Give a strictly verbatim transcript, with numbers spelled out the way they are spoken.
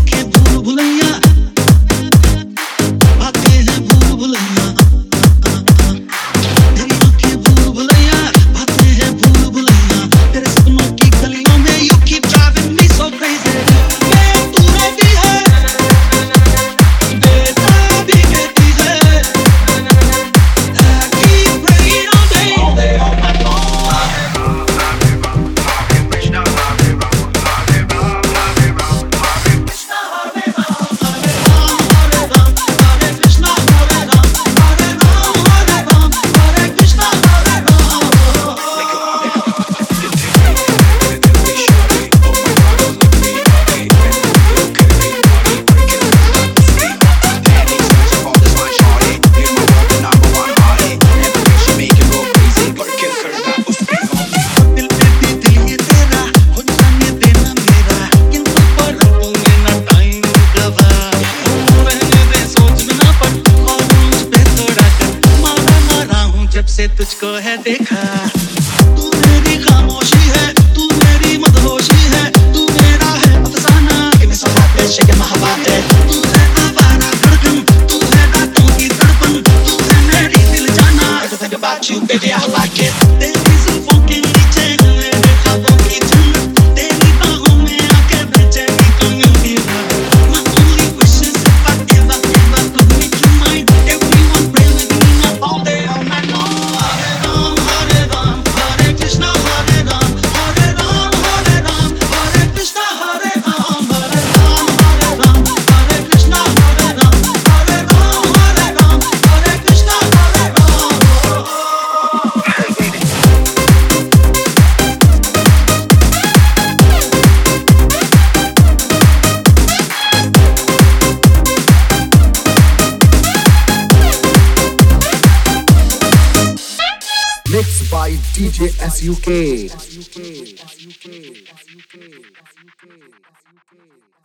से तुझको है देखा। तू मेरी खामोशी है, तू मेरी मदहोशी है, तू मेरा है अफसाना। Give me some hot bitch, shaking my hot head. तू है आवारा धड़कन, तू है रातों की तड़पन, तू है मेरी दिल जाना। Everything about you, baby, I like it. तेरी जुल्फों के नीचे मेरे ख्वाबों की जन्नत, तेरी बाहों में आके बेचैनी को मिलती है। My only wish is if I ever, ever could make you mine. Everyone pray with me now all day, all night long. Mixed by D J S U K.